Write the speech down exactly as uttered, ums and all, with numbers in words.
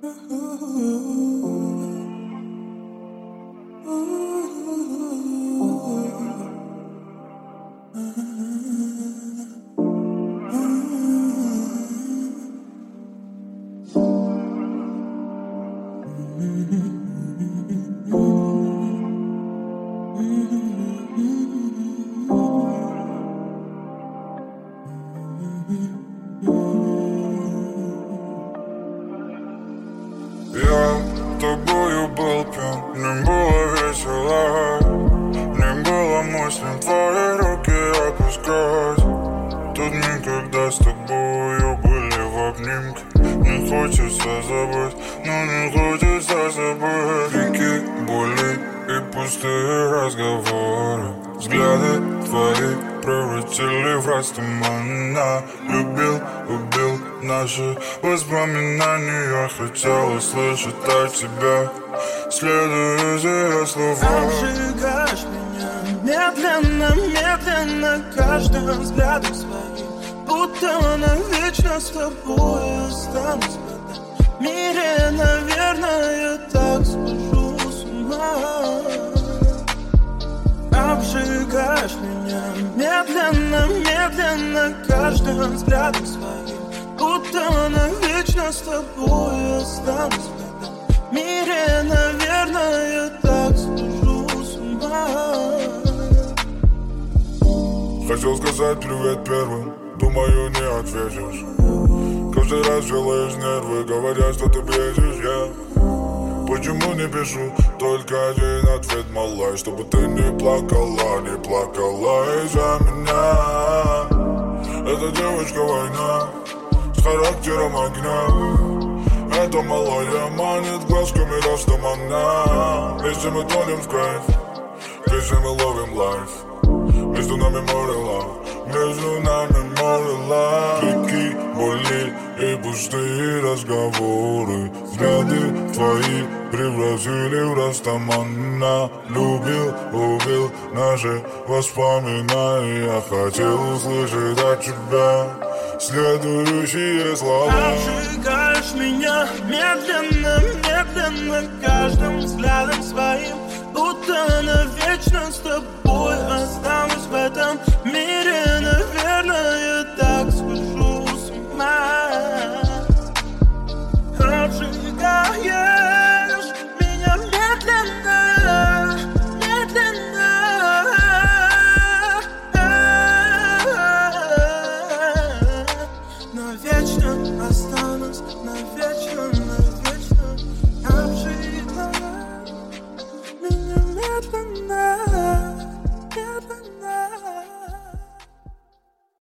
Я тобою был пьян, не было весело, не было мыслей твои руки отпускать. Тут никогда с тобою были в обнимке. Не хочется забыть, но не хочется забыть. Крики боли и пустые разговоры. Взгляды твои превратили в раз тумана. Любил, убил наши воспоминания. Хотел услышать от тебя следующие слова. Обжигаешь меня медленно, медленно, каждым взглядом своим. Будто навечно с тобой останусь в этом мире. Наверное, я так схожу с ума. Обжигаешь меня медленно, медленно, каждым взглядом своим. Будто навечно с тобой останусь в этом мире. Наверное, я так схожу с ума. Хотел сказать привет первым, думаю, не ответишь. Каждый раз делаешь нервы, говоря, что ты бредишь, я почему не пишу только один ответ, малай, чтобы ты не плакала, не плакала из-за меня. Эта девочка война с характером огня. Эта малая манит глазками ростом она. Вместе мы тонем в кайф, вместе мы ловим лайф. Между нами море лав, между нами море лав. Крики боли и пустые разговоры. Взгляды твои превратили в раз тумана. Любил, убил наши воспоминания. Хотел услышать от тебя следующие слова. Обжигаешь меня медленно, медленно, каждым взглядом своим. Будто навечно с тобой останусь в этом мире. Наверное, я так схожу с ума. Обжигаешь меня медленно, медленно, навечно останусь, навечно.